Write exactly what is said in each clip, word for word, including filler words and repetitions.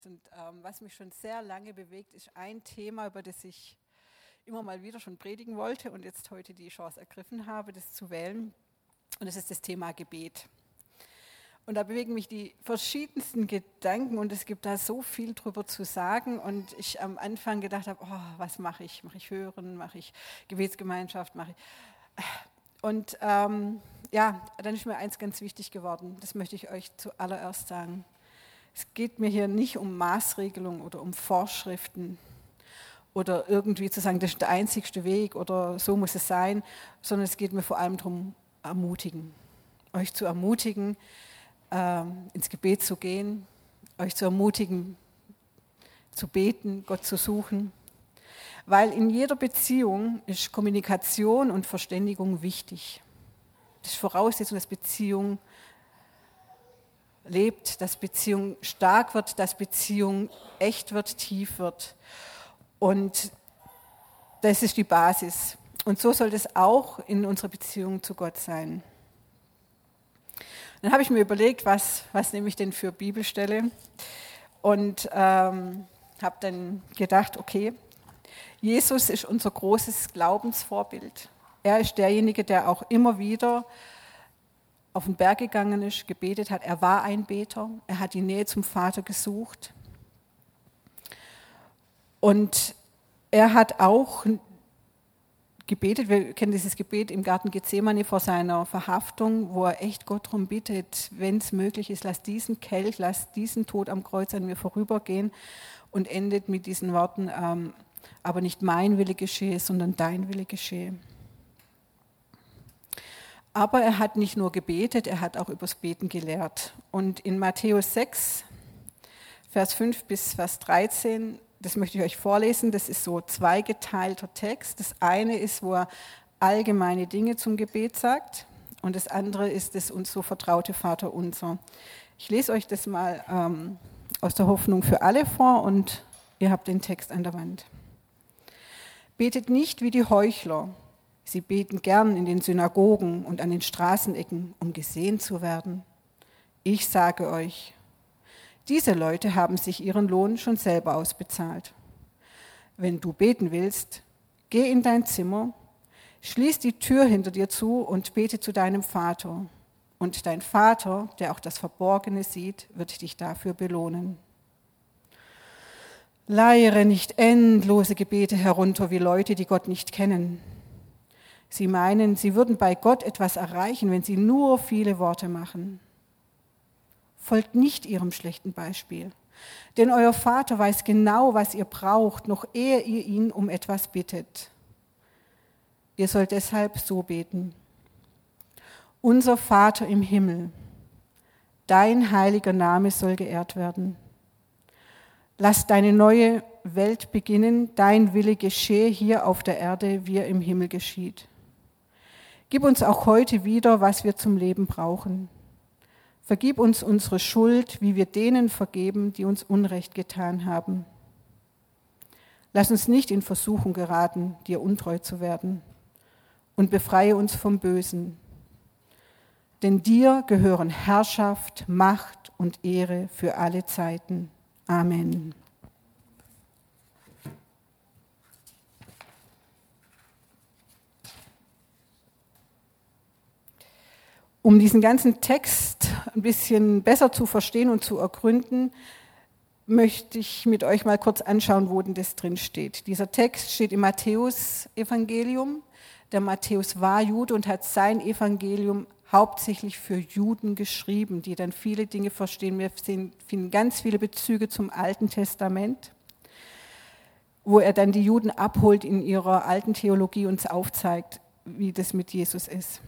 Und ähm, was mich schon sehr lange bewegt, ist ein Thema, über das ich immer mal wieder schon predigen wollte und jetzt heute die Chance ergriffen habe, das zu wählen. Und das ist das Thema Gebet. Und da bewegen mich die verschiedensten Gedanken und es gibt da so viel drüber zu sagen. Und ich am Anfang gedacht habe, oh, was mache ich? Mache ich Hören? Mache ich Gebetsgemeinschaft? Mache ich... Und ähm, ja, dann ist mir eins ganz wichtig geworden. Das möchte ich euch zuallererst sagen. Es geht mir hier nicht um Maßregelung oder um Vorschriften oder irgendwie zu sagen, das ist der einzigste Weg oder so muss es sein, sondern es geht mir vor allem darum, ermutigen. Euch zu ermutigen, ähm, ins Gebet zu gehen, euch zu ermutigen, zu beten, Gott zu suchen. Weil in jeder Beziehung ist Kommunikation und Verständigung wichtig. Das ist Voraussetzung, dass Beziehung lebt, dass Beziehung stark wird, dass Beziehung echt wird, tief wird. Und das ist die Basis. Und so soll das auch in unserer Beziehung zu Gott sein. Dann habe ich mir überlegt, was, was nehme ich denn für Bibelstelle? Und ähm, habe dann gedacht, okay, Jesus ist unser großes Glaubensvorbild. Er ist derjenige, der auch immer wieder auf den Berg gegangen ist, gebetet hat. Er war ein Beter, er hat die Nähe zum Vater gesucht. Und er hat auch gebetet, wir kennen dieses Gebet im Garten Gethsemane vor seiner Verhaftung, wo er echt Gott darum bittet, wenn es möglich ist, lass diesen Kelch, lass diesen Tod am Kreuz an mir vorübergehen, und endet mit diesen Worten, ähm, aber nicht mein Wille geschehe, sondern dein Wille geschehe. Aber er hat nicht nur gebetet, er hat auch übers Beten gelehrt. Und in Matthäus sechs, Vers fünf bis Vers dreizehn, das möchte ich euch vorlesen, das ist so zweigeteilter Text. Das eine ist, wo er allgemeine Dinge zum Gebet sagt, und das andere ist das uns so vertraute Vaterunser. Ich lese euch das mal ähm, aus der Hoffnung für alle vor und ihr habt den Text an der Wand. Betet nicht wie die Heuchler. Sie beten gern in den Synagogen und an den Straßenecken, um gesehen zu werden. Ich sage euch, diese Leute haben sich ihren Lohn schon selber ausbezahlt. Wenn du beten willst, geh in dein Zimmer, schließ die Tür hinter dir zu und bete zu deinem Vater. Und dein Vater, der auch das Verborgene sieht, wird dich dafür belohnen. Leiere nicht endlose Gebete herunter wie Leute, die Gott nicht kennen. Sie meinen, sie würden bei Gott etwas erreichen, wenn sie nur viele Worte machen. Folgt nicht ihrem schlechten Beispiel, denn euer Vater weiß genau, was ihr braucht, noch ehe ihr ihn um etwas bittet. Ihr sollt deshalb so beten. Unser Vater im Himmel, dein heiliger Name soll geehrt werden. Lass deine neue Welt beginnen, dein Wille geschehe hier auf der Erde, wie er im Himmel geschieht. Gib uns auch heute wieder, was wir zum Leben brauchen. Vergib uns unsere Schuld, wie wir denen vergeben, die uns Unrecht getan haben. Lass uns nicht in Versuchung geraten, dir untreu zu werden, und befreie uns vom Bösen. Denn dir gehören Herrschaft, Macht und Ehre für alle Zeiten. Amen. Um diesen ganzen Text ein bisschen besser zu verstehen und zu ergründen, möchte ich mit euch mal kurz anschauen, wo denn das drin steht. Dieser Text steht im Matthäus-Evangelium. Der Matthäus war Jude und hat sein Evangelium hauptsächlich für Juden geschrieben, die dann viele Dinge verstehen. Wir finden ganz viele Bezüge zum Alten Testament, wo er dann die Juden abholt in ihrer alten Theologie und aufzeigt, wie das mit Jesus ist.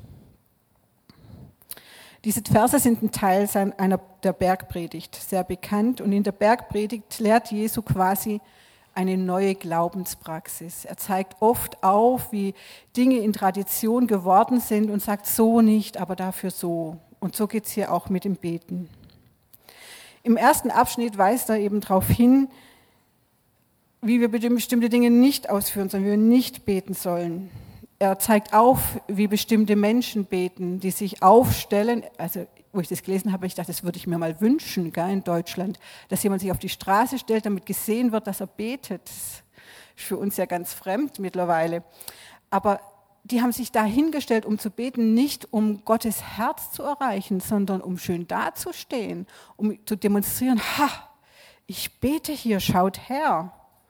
Diese Verse sind ein Teil einer der Bergpredigt, sehr bekannt. Und in der Bergpredigt lehrt Jesu quasi eine neue Glaubenspraxis. Er zeigt oft auf, wie Dinge in Tradition geworden sind und sagt, so nicht, aber dafür so. Und so geht es hier auch mit dem Beten. Im ersten Abschnitt weist er eben darauf hin, wie wir bestimmte Dinge nicht ausführen sollen, wie wir nicht beten sollen. Er zeigt auf, wie bestimmte Menschen beten, die sich aufstellen, also wo ich das gelesen habe, ich dachte, das würde ich mir mal wünschen, gell, in Deutschland, dass jemand sich auf die Straße stellt, damit gesehen wird, dass er betet. Das ist für uns ja ganz fremd mittlerweile. Aber die haben sich da hingestellt, um zu beten, nicht um Gottes Herz zu erreichen, sondern um schön dazustehen, um zu demonstrieren, ha, ich bete hier, schaut her.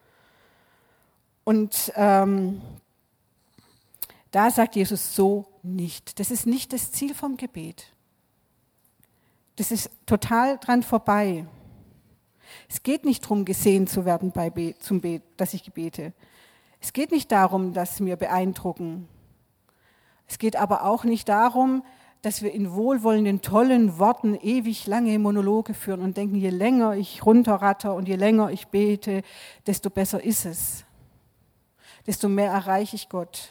Und ähm, da sagt Jesus so nicht. Das ist nicht das Ziel vom Gebet. Das ist total dran vorbei. Es geht nicht darum, gesehen zu werden, bei Be- zum Be- dass ich bete. Es geht nicht darum, dass wir beeindrucken. Es geht aber auch nicht darum, dass wir in wohlwollenden, tollen Worten ewig lange Monologe führen und denken, je länger ich runterratter und je länger ich bete, desto besser ist es. Desto mehr erreiche ich Gott.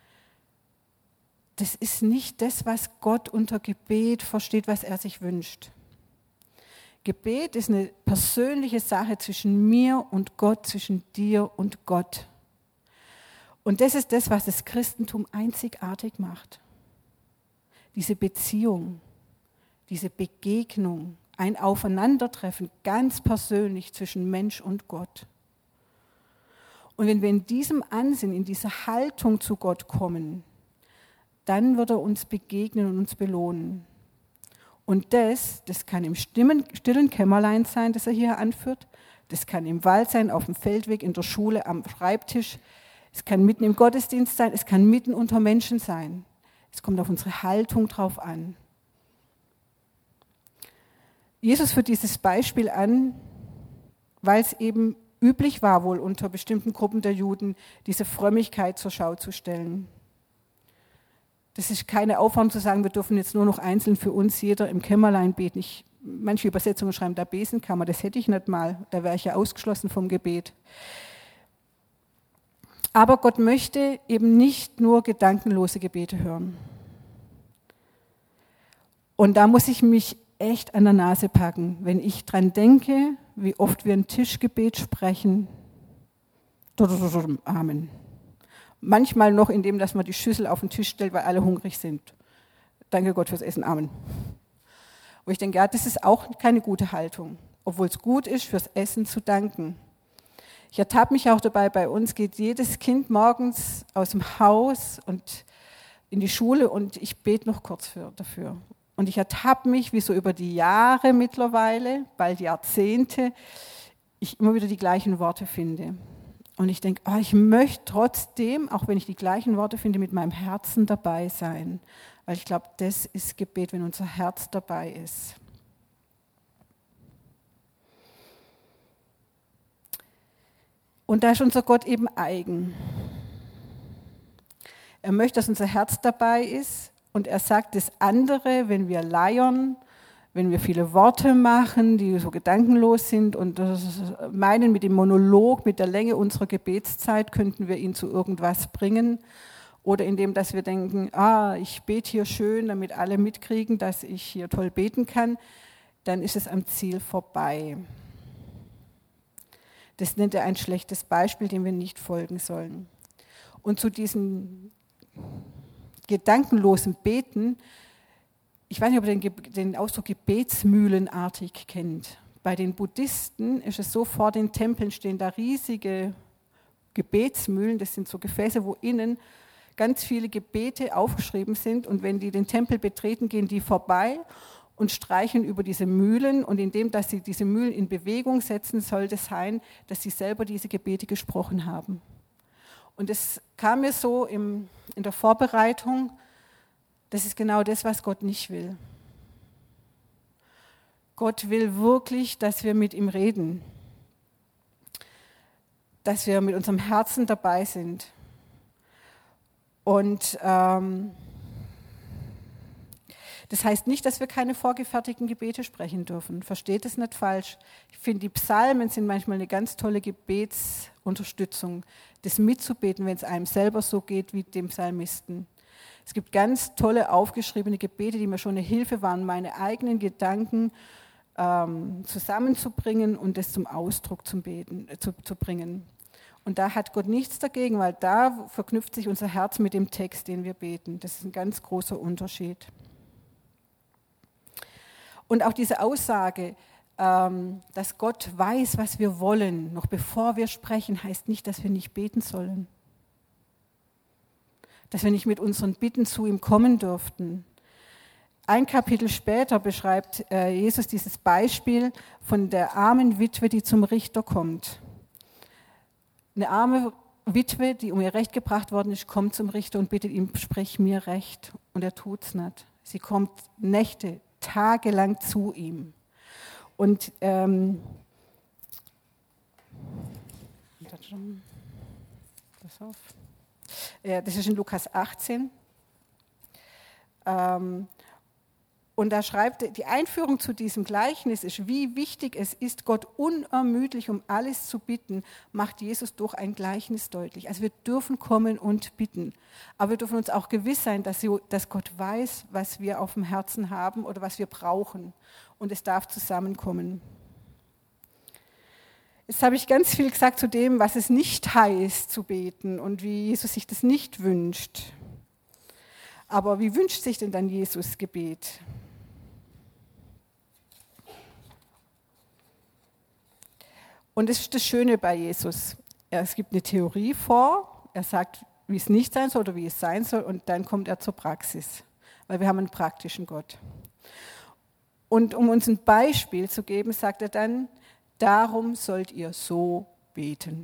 Das ist nicht das, was Gott unter Gebet versteht, was er sich wünscht. Gebet ist eine persönliche Sache zwischen mir und Gott, zwischen dir und Gott. Und das ist das, was das Christentum einzigartig macht. Diese Beziehung, diese Begegnung, ein Aufeinandertreffen, ganz persönlich zwischen Mensch und Gott. Und wenn wir in diesem Ansinnen, in dieser Haltung zu Gott kommen, dann wird er uns begegnen und uns belohnen. Und das, das kann im stillen Kämmerlein sein, das er hier anführt. Das kann im Wald sein, auf dem Feldweg, in der Schule, am Schreibtisch. Es kann mitten im Gottesdienst sein, es kann mitten unter Menschen sein. Es kommt auf unsere Haltung drauf an. Jesus führt dieses Beispiel an, weil es eben üblich war, wohl unter bestimmten Gruppen der Juden, diese Frömmigkeit zur Schau zu stellen. Das ist keine Aufforderung zu sagen, wir dürfen jetzt nur noch einzeln für uns jeder im Kämmerlein beten. Ich, manche Übersetzungen schreiben da Besenkammer, das hätte ich nicht mal, da wäre ich ja ausgeschlossen vom Gebet. Aber Gott möchte eben nicht nur gedankenlose Gebete hören. Und da muss ich mich echt an der Nase packen, wenn ich dran denke, wie oft wir ein Tischgebet sprechen. Amen. Manchmal noch, indem dass man die Schüssel auf den Tisch stellt, weil alle hungrig sind. Danke Gott fürs Essen. Amen. Und ich denke, ja, das ist auch keine gute Haltung, obwohl es gut ist, fürs Essen zu danken. Ich ertappe mich auch dabei, bei uns geht jedes Kind morgens aus dem Haus und in die Schule und ich bete noch kurz für, dafür. Und ich ertappe mich, wie so über die Jahre mittlerweile, bald Jahrzehnte, ich immer wieder die gleichen Worte finde. Und ich denke, oh, ich möchte trotzdem, auch wenn ich die gleichen Worte finde, mit meinem Herzen dabei sein. Weil ich glaube, das ist Gebet, wenn unser Herz dabei ist. Und da ist unser Gott eben eigen. Er möchte, dass unser Herz dabei ist. Und er sagt das andere, wenn wir leiern, wenn wir viele Worte machen, die so gedankenlos sind und das meinen, mit dem Monolog, mit der Länge unserer Gebetszeit könnten wir ihn zu irgendwas bringen. Oder indem, dass wir denken, ah, ich bete hier schön, damit alle mitkriegen, dass ich hier toll beten kann, dann ist es am Ziel vorbei. Das nennt er ein schlechtes Beispiel, dem wir nicht folgen sollen. Und zu diesem gedankenlosen Beten, ich weiß nicht, ob ihr den, den Ausdruck gebetsmühlenartig kennt. Bei den Buddhisten ist es so, vor den Tempeln stehen da riesige Gebetsmühlen, das sind so Gefäße, wo innen ganz viele Gebete aufgeschrieben sind und wenn die den Tempel betreten, gehen die vorbei und streichen über diese Mühlen und indem, dass sie diese Mühlen in Bewegung setzen, soll das sein, dass sie selber diese Gebete gesprochen haben. Und es kam mir so im, in der Vorbereitung, das ist genau das, was Gott nicht will. Gott will wirklich, dass wir mit ihm reden, dass wir mit unserem Herzen dabei sind. Und ähm, das heißt nicht, dass wir keine vorgefertigten Gebete sprechen dürfen. Versteht es nicht falsch. Ich finde, die Psalmen sind manchmal eine ganz tolle Gebetsunterstützung, das mitzubeten, wenn es einem selber so geht wie dem Psalmisten. Es gibt ganz tolle aufgeschriebene Gebete, die mir schon eine Hilfe waren, meine eigenen Gedanken ähm, zusammenzubringen und das zum Ausdruck zum Beten, äh, zu, zu bringen. Und da hat Gott nichts dagegen, weil da verknüpft sich unser Herz mit dem Text, den wir beten. Das ist ein ganz großer Unterschied. Und auch diese Aussage, ähm, dass Gott weiß, was wir wollen, noch bevor wir sprechen, heißt nicht, dass wir nicht beten sollen. Dass wir nicht mit unseren Bitten zu ihm kommen dürften. Ein Kapitel später beschreibt äh, Jesus dieses Beispiel von der armen Witwe, die zum Richter kommt. Eine arme Witwe, die um ihr Recht gebracht worden ist, kommt zum Richter und bittet ihm, sprich mir Recht. Und er tut es nicht. Sie kommt Nächte, tagelang zu ihm. Und ähm, pass auf. Das ist in Lukas achtzehn. Und da schreibt, die Einführung zu diesem Gleichnis ist, wie wichtig es ist, Gott unermüdlich um alles zu bitten, macht Jesus durch ein Gleichnis deutlich. Also wir dürfen kommen und bitten. Aber wir dürfen uns auch gewiss sein, dass Gott weiß, was wir auf dem Herzen haben oder was wir brauchen. Und es darf zusammenkommen. Jetzt habe ich ganz viel gesagt zu dem, was es nicht heißt zu beten und wie Jesus sich das nicht wünscht. Aber wie wünscht sich denn dann Jesus Gebet? Und das ist das Schöne bei Jesus. Es gibt eine Theorie vor, er sagt, wie es nicht sein soll oder wie es sein soll, und dann kommt er zur Praxis, weil wir haben einen praktischen Gott. Und um uns ein Beispiel zu geben, sagt er dann, darum sollt ihr so beten.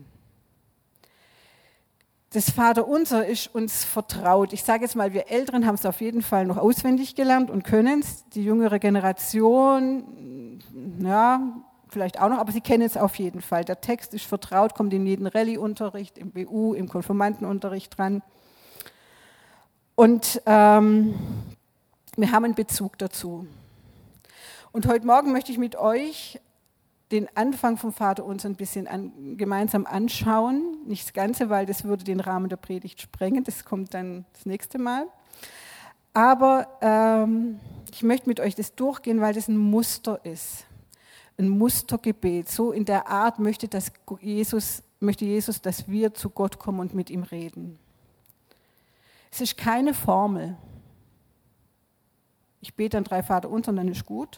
Das Vaterunser ist uns vertraut. Ich sage jetzt mal, wir Älteren haben es auf jeden Fall noch auswendig gelernt und können es. Die jüngere Generation, ja, vielleicht auch noch, aber sie kennen es auf jeden Fall. Der Text ist vertraut, kommt in jeden Rallye-Unterricht, im B U, im Konfirmandenunterricht dran. Und ähm, wir haben einen Bezug dazu. Und heute Morgen möchte ich mit euch den Anfang vom Vaterunser ein bisschen an, gemeinsam anschauen. Nicht das Ganze, weil das würde den Rahmen der Predigt sprengen. Das kommt dann das nächste Mal. Aber ähm, ich möchte mit euch das durchgehen, weil das ein Muster ist. Ein Mustergebet. So in der Art möchte, dass Jesus, möchte Jesus, dass wir zu Gott kommen und mit ihm reden. Es ist keine Formel. Ich bete dann drei Vaterunser und dann ist gut.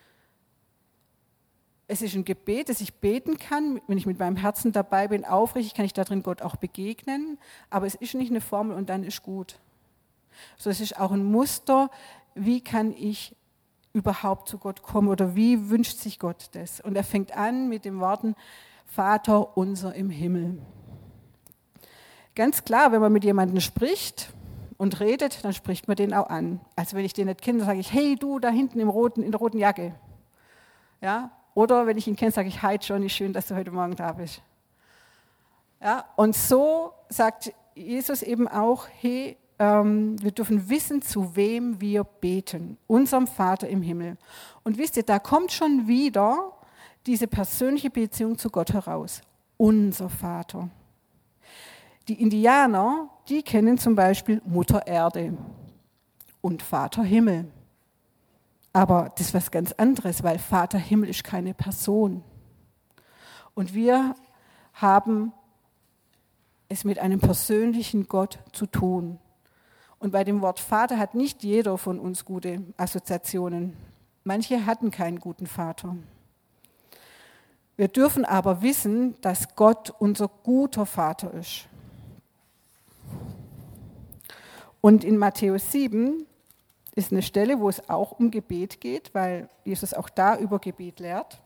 Es ist ein Gebet, das ich beten kann, wenn ich mit meinem Herzen dabei bin, aufrichtig, kann ich darin Gott auch begegnen, aber es ist nicht eine Formel und dann ist gut. So, es ist auch ein Muster, wie kann ich überhaupt zu Gott kommen oder wie wünscht sich Gott das? Und er fängt an mit den Worten, Vater unser im Himmel. Ganz klar, wenn man mit jemandem spricht und redet, dann spricht man den auch an. Also wenn ich den nicht kenne, dann sage ich, hey du da hinten im roten, in der roten Jacke. Ja, oder wenn ich ihn kenne, sage ich, hi Johnny, schön, dass du heute Morgen da bist. Ja, und so sagt Jesus eben auch, hey, ähm, wir dürfen wissen, zu wem wir beten, unserem Vater im Himmel. Und wisst ihr, da kommt schon wieder diese persönliche Beziehung zu Gott heraus. Unser Vater. Die Indianer, die kennen zum Beispiel Mutter Erde und Vater Himmel. Aber das ist was ganz anderes, weil Vater Himmel ist keine Person. Und wir haben es mit einem persönlichen Gott zu tun. Und bei dem Wort Vater hat nicht jeder von uns gute Assoziationen. Manche hatten keinen guten Vater. Wir dürfen aber wissen, dass Gott unser guter Vater ist. Und in Matthäus sieben ist eine Stelle, wo es auch um Gebet geht, weil Jesus auch da über Gebet lehrt.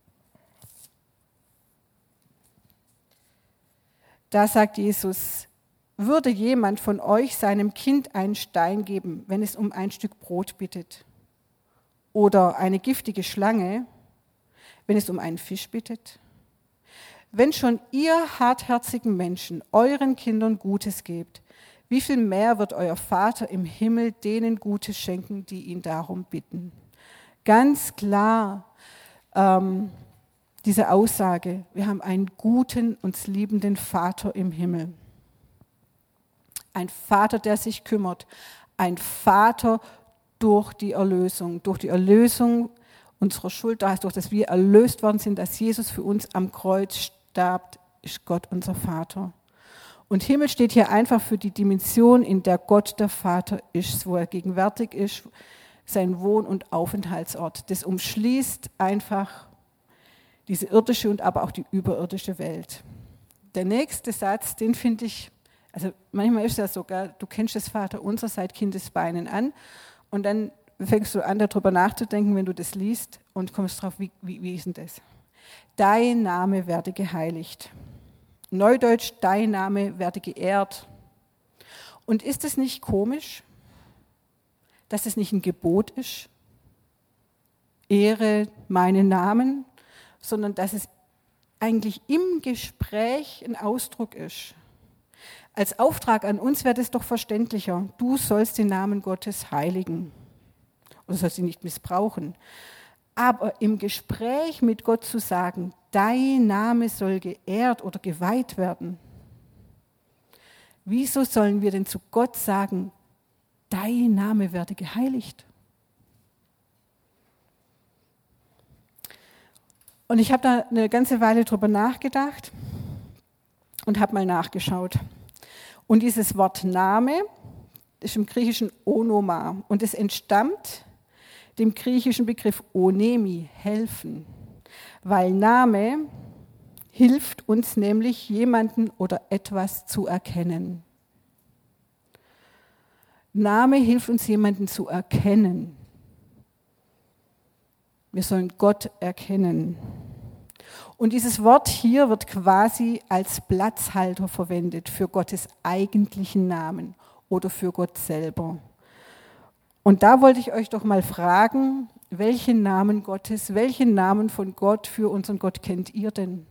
Da sagt Jesus, würde jemand von euch seinem Kind einen Stein geben, wenn es um ein Stück Brot bittet? Oder eine giftige Schlange, wenn es um einen Fisch bittet? Wenn schon ihr hartherzigen Menschen euren Kindern Gutes gebt, wie viel mehr wird euer Vater im Himmel denen Gutes schenken, die ihn darum bitten? Ganz klar ähm, diese Aussage, wir haben einen guten, uns liebenden Vater im Himmel. Ein Vater, der sich kümmert. Ein Vater durch die Erlösung. Durch die Erlösung unserer Schuld, durch das wir erlöst worden sind, dass Jesus für uns am Kreuz starb, ist Gott unser Vater. Und Himmel steht hier einfach für die Dimension, in der Gott der Vater ist, wo er gegenwärtig ist, sein Wohn- und Aufenthaltsort. Das umschließt einfach diese irdische und aber auch die überirdische Welt. Der nächste Satz, den finde ich, also manchmal ist das sogar, du kennst das Vaterunser seit Kindesbeinen an und dann fängst du an, darüber nachzudenken, wenn du das liest und kommst drauf, wie, wie, wie ist denn das? Dein Name werde geheiligt. Neudeutsch, dein Name werde geehrt. Und ist es nicht komisch, dass es nicht ein Gebot ist? Ehre meinen Namen, sondern dass es eigentlich im Gespräch ein Ausdruck ist. Als Auftrag an uns wäre das doch verständlicher. Du sollst den Namen Gottes heiligen. Oder sollst ihn nicht missbrauchen. Aber im Gespräch mit Gott zu sagen, dein Name soll geehrt oder geweiht werden. Wieso sollen wir denn zu Gott sagen, dein Name werde geheiligt? Und ich habe da eine ganze Weile drüber nachgedacht und habe mal nachgeschaut. Und dieses Wort Name ist im Griechischen Onoma und es entstammt dem griechischen Begriff Onemi, helfen. Weil Name hilft uns nämlich, jemanden oder etwas zu erkennen. Name hilft uns, jemanden zu erkennen. Wir sollen Gott erkennen. Und dieses Wort hier wird quasi als Platzhalter verwendet für Gottes eigentlichen Namen oder für Gott selber. Und da wollte ich euch doch mal fragen, welchen Namen Gottes, welchen Namen von Gott für unseren Gott kennt ihr denn?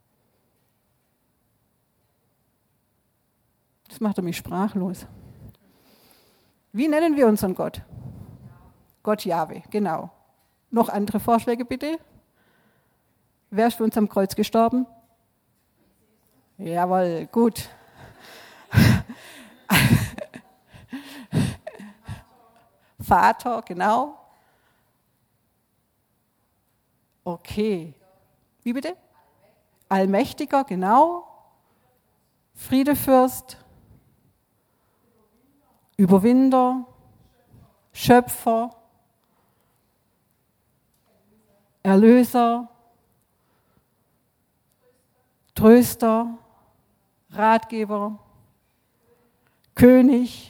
Das macht er mich sprachlos. Wie nennen wir unseren Gott? Gott Jahwe, genau. Noch andere Vorschläge bitte? Wer ist für uns am Kreuz gestorben? Jawohl, gut. Vater, genau. Okay. Wie bitte? Allmächtiger, genau. Friedefürst. Überwinder. Schöpfer. Erlöser. Tröster. Ratgeber. König.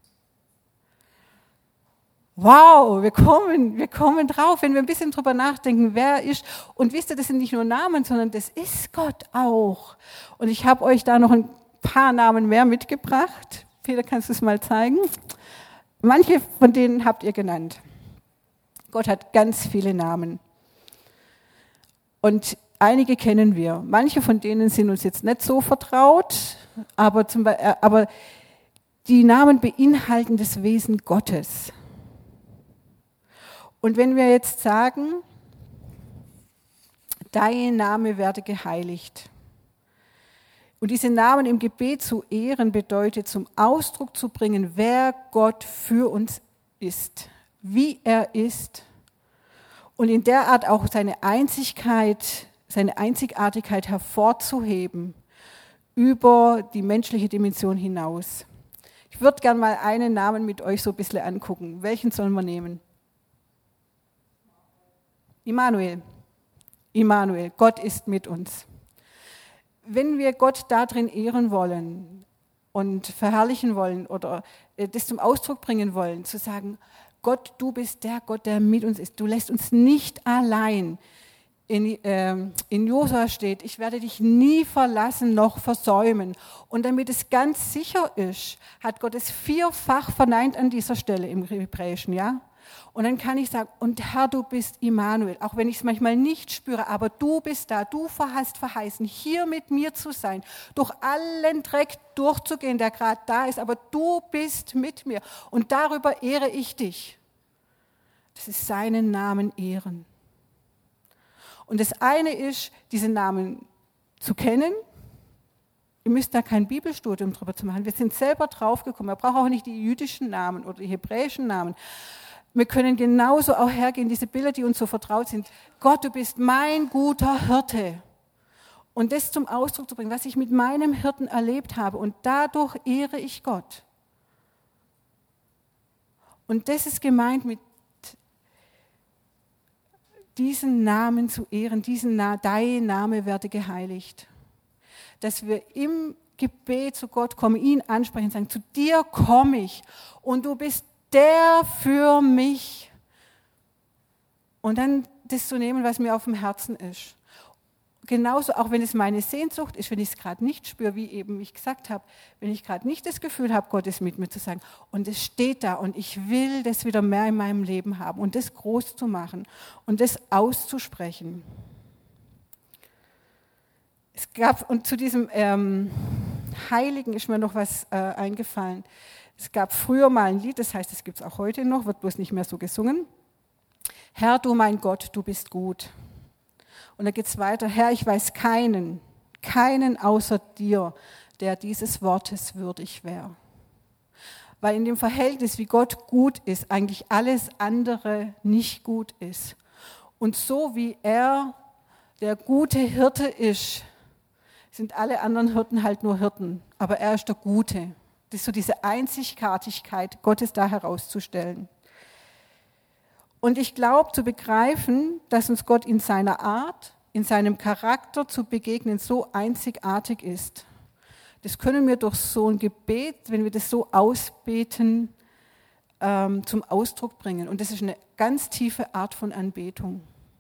Wow, wir kommen, wir kommen drauf, wenn wir ein bisschen drüber nachdenken, wer ist. Und wisst ihr, das sind nicht nur Namen, sondern das ist Gott auch. Und ich habe euch da noch ein paar Namen mehr mitgebracht. Peter, kannst du es mal zeigen? Manche von denen habt ihr genannt. Gott hat ganz viele Namen. Und einige kennen wir. Manche von denen sind uns jetzt nicht so vertraut, aber, zum Beispiel, aber die Namen beinhalten das Wesen Gottes. Und wenn wir jetzt sagen, dein Name werde geheiligt. Und diese Namen im Gebet zu ehren bedeutet, zum Ausdruck zu bringen, wer Gott für uns ist, wie er ist und in der Art auch seine Einzigkeit, seine Einzigartigkeit hervorzuheben über die menschliche Dimension hinaus. Ich würde gerne mal einen Namen mit euch so ein bisschen angucken. Welchen sollen wir nehmen? Immanuel. Immanuel, Gott ist mit uns. Wenn wir Gott darin ehren wollen und verherrlichen wollen oder das zum Ausdruck bringen wollen, zu sagen, Gott, du bist der Gott, der mit uns ist. Du lässt uns nicht allein. In, äh, in Josua steht, ich werde dich nie verlassen noch versäumen. Und damit es ganz sicher ist, hat Gott es vierfach verneint an dieser Stelle im Hebräischen, ja? Und dann kann ich sagen, und Herr, du bist Immanuel, auch wenn ich es manchmal nicht spüre, aber du bist da, du hast verheißen, hier mit mir zu sein, durch allen Dreck durchzugehen, der gerade da ist, aber du bist mit mir und darüber ehre ich dich. Das ist seinen Namen ehren. Und das eine ist, diesen Namen zu kennen. Ihr müsst da kein Bibelstudium drüber zu machen. Wir sind selber draufgekommen. Wir brauchen auch nicht die jüdischen Namen oder die hebräischen Namen. Wir können genauso auch hergehen, diese Bilder, die uns so vertraut sind. Gott, du bist mein guter Hirte. Und das zum Ausdruck zu bringen, was ich mit meinem Hirten erlebt habe. Und dadurch ehre ich Gott. Und das ist gemeint mit diesen Namen zu ehren, diesen Na- dein Name werde geheiligt. Dass wir im Gebet zu Gott kommen, ihn ansprechen, sagen, zu dir komme ich und du bist der für mich. Und dann das zu nehmen, was mir auf dem Herzen ist. Genauso, auch wenn es meine Sehnsucht ist, wenn ich es gerade nicht spüre, wie eben ich gesagt habe, wenn ich gerade nicht das Gefühl habe, Gott ist mit mir zu sagen, und es steht da und ich will das wieder mehr in meinem Leben haben und das groß zu machen und das auszusprechen. Es gab, und zu diesem ähm, Heiligen ist mir noch was äh, eingefallen. Es gab früher mal ein Lied, das heißt, es gibt es auch heute noch, wird bloß nicht mehr so gesungen. Herr, du mein Gott, du bist gut. Und da geht es weiter, Herr, ich weiß keinen, keinen außer dir, der dieses Wortes würdig wäre. Weil in dem Verhältnis, wie Gott gut ist, eigentlich alles andere nicht gut ist. Und so wie er der gute Hirte ist, sind alle anderen Hirten halt nur Hirten, aber er ist der Gute. Das ist so diese Einzigartigkeit Gottes da herauszustellen. Und ich glaube zu begreifen, dass uns Gott in seiner Art, in seinem Charakter zu begegnen so einzigartig ist. Das können wir durch so ein Gebet, wenn wir das so ausbeten, ähm, zum Ausdruck bringen. Und das ist eine ganz tiefe Art von Anbetung.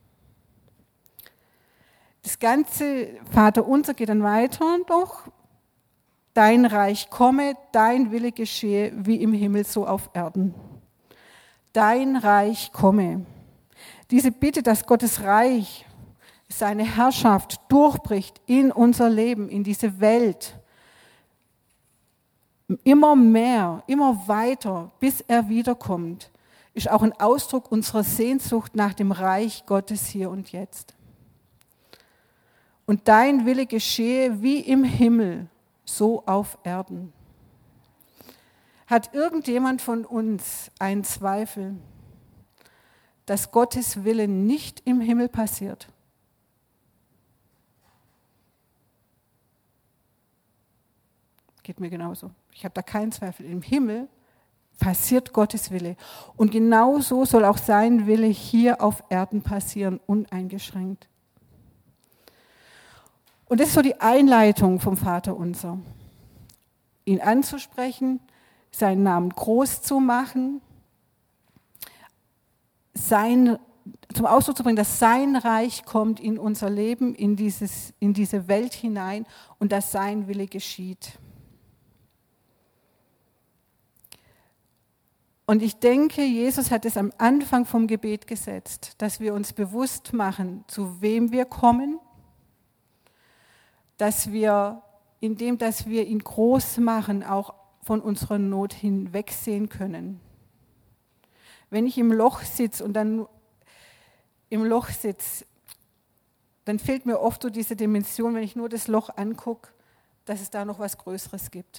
Das ganze Vaterunser geht dann weiter, doch dein Reich komme, dein Wille geschehe, wie im Himmel so auf Erden. Dein Reich komme. Diese Bitte, dass Gottes Reich, seine Herrschaft durchbricht in unser Leben, in diese Welt, immer mehr, immer weiter, bis er wiederkommt, ist auch ein Ausdruck unserer Sehnsucht nach dem Reich Gottes hier und jetzt. Und dein Wille geschehe wie im Himmel, so auf Erden. Hat irgendjemand von uns einen Zweifel, dass Gottes Wille nicht im Himmel passiert? Geht mir genauso. Ich habe da keinen Zweifel. Im Himmel passiert Gottes Wille. Und genauso soll auch sein Wille hier auf Erden passieren, uneingeschränkt. Und das ist so die Einleitung vom Vaterunser. Ihn anzusprechen, seinen Namen groß zu machen, sein, zum Ausdruck zu bringen, dass sein Reich kommt in unser Leben, in, dieses, in diese Welt hinein und dass sein Wille geschieht. Und ich denke, Jesus hat es am Anfang vom Gebet gesetzt, dass wir uns bewusst machen, zu wem wir kommen, dass wir, indem dass wir ihn groß machen, auch von unserer Not hinwegsehen können. Wenn ich im Loch sitze und dann im Loch sitze, dann fehlt mir oft so diese Dimension, wenn ich nur das Loch angucke, dass es da noch was Größeres gibt.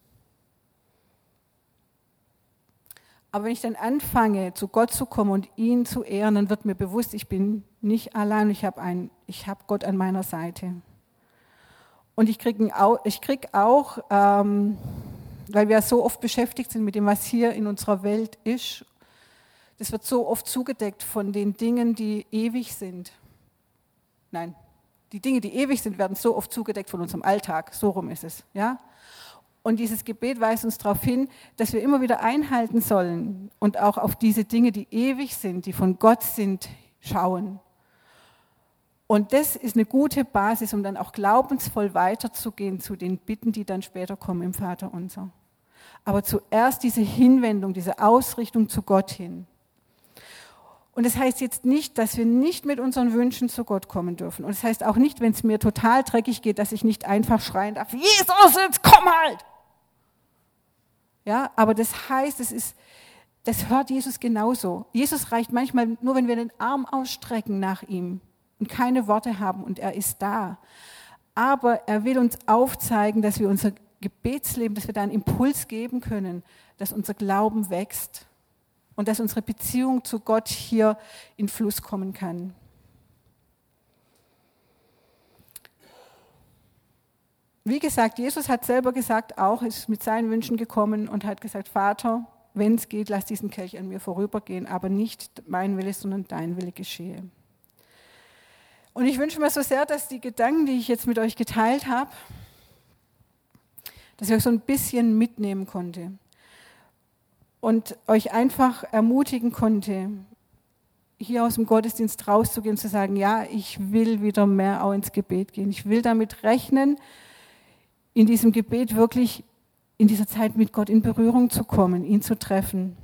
Aber wenn ich dann anfange, zu Gott zu kommen und ihn zu ehren, dann wird mir bewusst, ich bin nicht allein, ich habe ein, ich habe Gott an meiner Seite. Und ich kriege ich krieg auch, ähm, weil wir so oft beschäftigt sind mit dem, was hier in unserer Welt ist, das wird so oft zugedeckt von den Dingen, die ewig sind. Nein, die Dinge, die ewig sind, werden so oft zugedeckt von unserem Alltag. So rum ist es. Ja? Und dieses Gebet weist uns darauf hin, dass wir immer wieder einhalten sollen und auch auf diese Dinge, die ewig sind, die von Gott sind, schauen. Und das ist eine gute Basis, um dann auch glaubensvoll weiterzugehen zu den Bitten, die dann später kommen im Vaterunser. Aber zuerst diese Hinwendung, diese Ausrichtung zu Gott hin. Und das heißt jetzt nicht, dass wir nicht mit unseren Wünschen zu Gott kommen dürfen. Und das heißt auch nicht, wenn es mir total dreckig geht, dass ich nicht einfach schreien darf, Jesus, jetzt komm halt! Ja, aber das heißt, es ist, das hört Jesus genauso. Jesus reicht manchmal nur, wenn wir den Arm ausstrecken nach ihm und keine Worte haben und er ist da. Aber er will uns aufzeigen, dass wir unser Gebetsleben, dass wir da einen Impuls geben können, dass unser Glauben wächst und dass unsere Beziehung zu Gott hier in Fluss kommen kann. Wie gesagt, Jesus hat selber gesagt, auch ist mit seinen Wünschen gekommen und hat gesagt, Vater, wenn es geht, lass diesen Kelch an mir vorübergehen, aber nicht mein Wille, sondern dein Wille geschehe. Und ich wünsche mir so sehr, dass die Gedanken, die ich jetzt mit euch geteilt habe, dass ich euch so ein bisschen mitnehmen konnte und euch einfach ermutigen konnte, hier aus dem Gottesdienst rauszugehen und zu sagen, ja, ich will wieder mehr auch ins Gebet gehen. Ich will damit rechnen, in diesem Gebet wirklich in dieser Zeit mit Gott in Berührung zu kommen, ihn zu treffen.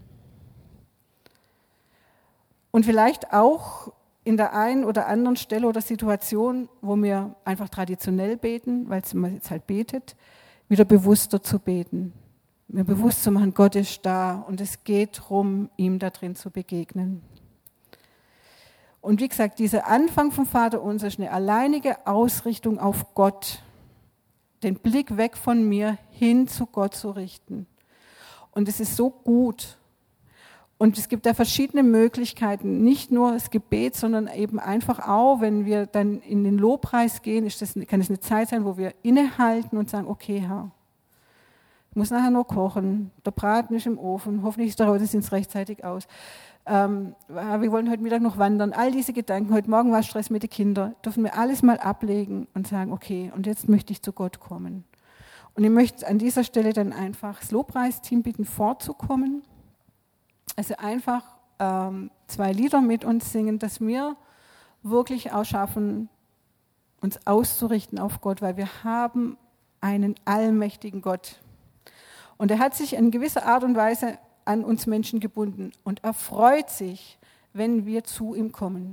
Und vielleicht auch in der einen oder anderen Stelle oder Situation, wo wir einfach traditionell beten, weil man jetzt halt betet, wieder bewusster zu beten. Mir bewusst zu machen, Gott ist da und es geht darum, ihm da drin zu begegnen. Und wie gesagt, dieser Anfang vom Vaterunser ist eine alleinige Ausrichtung auf Gott, den Blick weg von mir hin zu Gott zu richten. Und es ist so gut. Und es gibt da verschiedene Möglichkeiten, nicht nur das Gebet, sondern eben einfach auch, wenn wir dann in den Lobpreis gehen, ist das, kann es eine Zeit sein, wo wir innehalten und sagen, okay, Herr, ich muss nachher noch kochen, der Braten ist im Ofen, hoffentlich ist der Gottesdienst rechtzeitig aus. Ähm, wir wollen heute Mittag noch wandern, all diese Gedanken, heute Morgen war Stress mit den Kindern, dürfen wir alles mal ablegen und sagen, okay, und jetzt möchte ich zu Gott kommen. Und ich möchte an dieser Stelle dann einfach das Lobpreisteam bitten, vorzukommen. Also einfach ähm, zwei Lieder mit uns singen, dass wir wirklich auch schaffen, uns auszurichten auf Gott, weil wir haben einen allmächtigen Gott. Und er hat sich in gewisser Art und Weise an uns Menschen gebunden und er freut sich, wenn wir zu ihm kommen.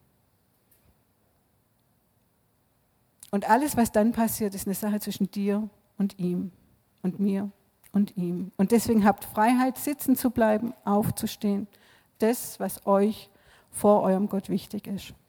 Und alles, was dann passiert, ist eine Sache zwischen dir und ihm und mir und ihm. Und deswegen habt Freiheit, sitzen zu bleiben, aufzustehen. Das, was euch vor eurem Gott wichtig ist.